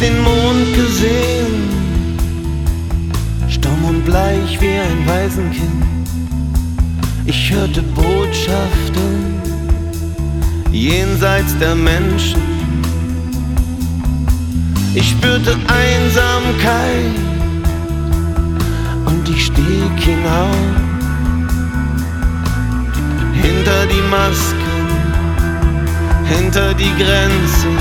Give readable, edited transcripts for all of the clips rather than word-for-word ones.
den Mond gesehen, stumm und bleich wie ein Waisenkind. Ich hörte Botschaften jenseits der Menschen. Ich spürte Einsamkeit und ich stieg hinauf hinter die Masken, hinter die Grenzen.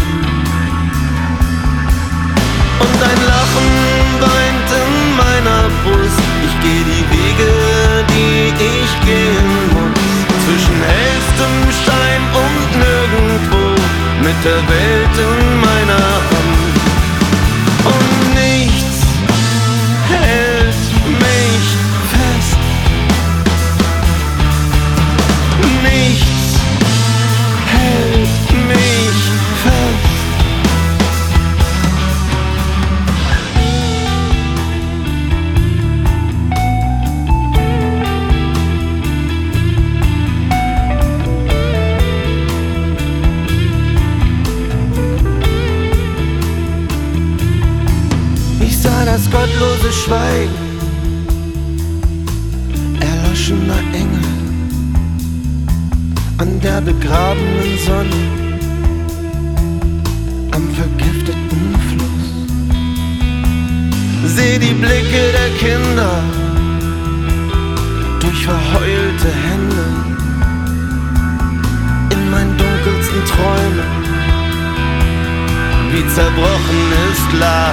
Und ein Lachen weint in meiner Brust. Ich geh die Wege, die ich gehen muss, zwischen hellstem Schein und nirgendwo, mit der Welt in meiner Hand. Und nichts hält mich fest. Nichts hält mich fest. Das gottlose Schweigen erloschener Engel an der begrabenen Sonne, am vergifteten Fluss. Seh die Blicke der Kinder durch verheulte Hände in meinen dunkelsten Träumen, wie zerbrochenes Glas.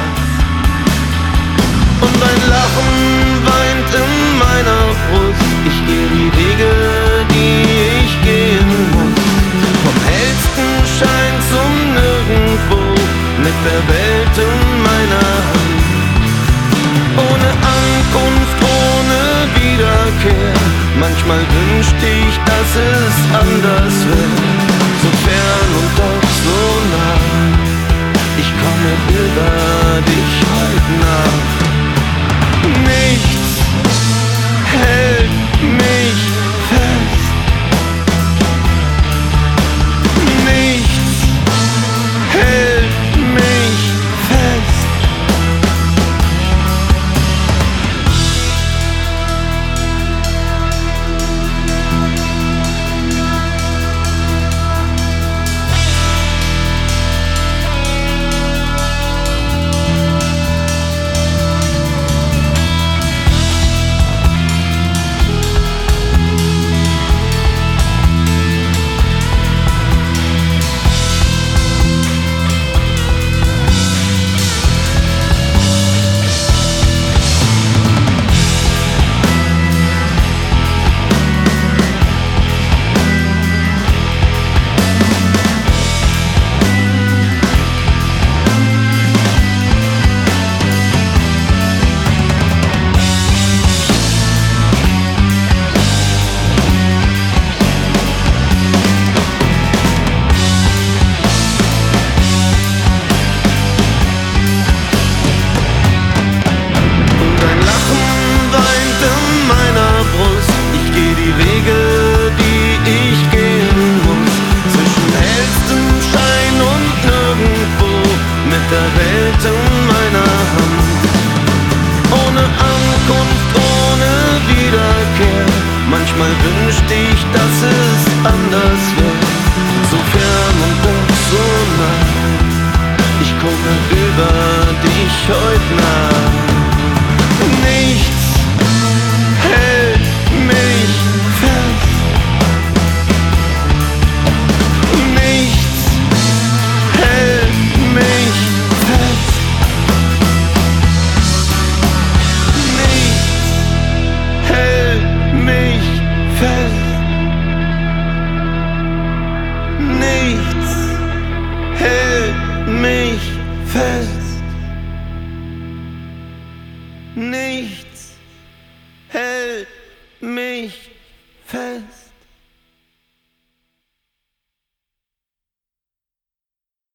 Und ein Lachen weint in meiner Brust. Ich gehe die Wege, die ich gehen muss, vom hellsten Schein zum Nirgendwo, mit der Welt in meiner Hand. Ohne Ankunft, ohne Wiederkehr. Manchmal wünschte ich, dass es anders wäre. So fern und doch so nah. Ich komme über dich heute nach. Nichts hält mich fest. Nichts hält mich fest. Manchmal wünschte ich, dass es anders wäre. So fern und doch so nah. Ich komme über dich heute nach. Nichts hält mich fest. Nichts hält mich fest. Nichts hält mich fest. Nichts hält mich fest. Nichts hält mich fest.